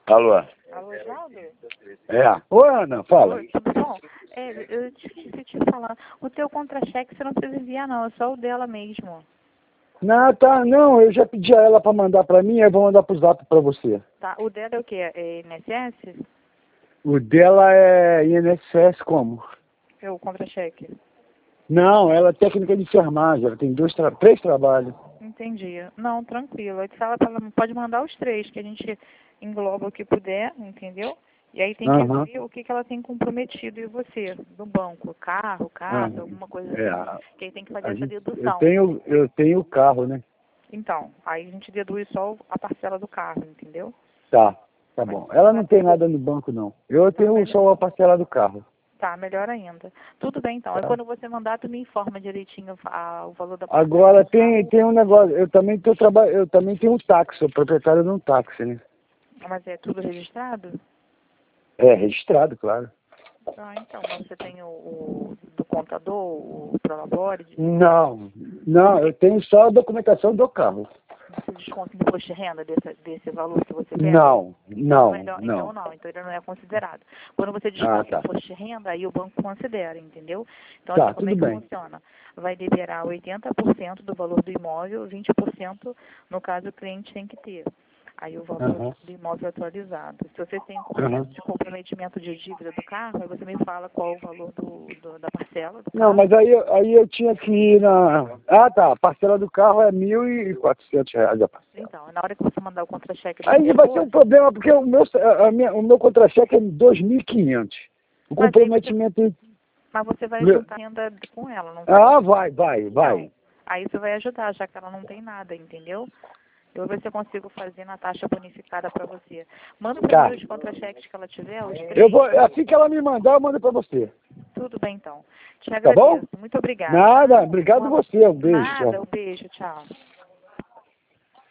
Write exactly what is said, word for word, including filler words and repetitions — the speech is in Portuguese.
Alô? Alô, Osvaldo? É. Oi, Ana, fala. Oi, tudo bom? É, eu te esqueci de te falar. O teu contra-cheque você não precisa enviar, não. É só o dela mesmo. Não, tá, não, eu já pedi a ela pra mandar pra mim, aí eu vou mandar pro zap pra você. Tá. O dela é o quê? É I N S S? O dela é I N S S como? É o contra-cheque? Não, ela é técnica de enfermagem, ela tem dois tra três trabalhos. Entendi. Não, tranquilo. Aí tu fala pra ela, pode mandar os três, que a gente engloba o que puder, entendeu? E aí tem que Aham. ver o que, que ela tem comprometido em você, do banco, carro, casa, Aham. alguma coisa É, assim. a, Que aí tem que fazer a essa gente, eu dedução. tenho, eu tenho o carro, né? Então, aí a gente deduz só a parcela do carro, entendeu? Tá, tá Mas bom. Ela não vai- tem nada no banco, não. Eu Tá, tenho melhor, só a parcela do carro. tá, melhor ainda. Tudo bem, então. Aí Tá? quando você mandar, tu me informa direitinho a- o valor da parcela Agora do tem, carro. tem um negócio, eu também tô trabalhando, eu também tenho um táxi, sou proprietário de um táxi, né? Mas é tudo registrado? É, registrado, claro. Ah, então, mas você tem o, o do contador, o Prolabore, de Não, não, eu tenho só a documentação do carro. de desconto de imposto de renda desse, desse valor que você pega? Não, Então, não, melhor, então não. não, então ele não é considerado. Quando você Ah, desconta tá. imposto de renda, aí o banco considera, entendeu? Então, assim, Tá, como é tudo que bem. funciona? Vai liberar oitenta por cento do valor do imóvel, vinte por cento no caso o cliente tem que ter. Aí o valor Aham, do imóvel atualizado. Se você tem aham. comprometimento de comprometimento de dívida do carro, aí você me fala qual o valor do, do- da parcela do Não, carro. mas aí, eu- aí eu tinha que ir na... Ah, tá, a parcela do carro é mil e quatrocentos reais a parcela. Então, na hora que você mandar o contra-cheque do Aí vai ser um depósito, problema, porque o meu, a a minha, o meu contra-cheque é dois mil e quinhentos. O mas aí você, comprometimento... mas você vai meu- juntar a renda com ela, não vai? Ah, vai, vai, Então, vai. aí isso vai ajudar, já que ela não tem nada, entendeu? Eu vou ver se eu consigo fazer na taxa bonificada para você. Manda para Tá. mim os contra-cheques que ela tiver, os Eu três. vou, assim que ela me mandar, eu mando pra você. Tudo bem, então. Te Tá bom? agradeço. Muito obrigada. Nada, Tá? obrigado Uma- você. Um beijo. Nada, Tchau. um beijo, tchau.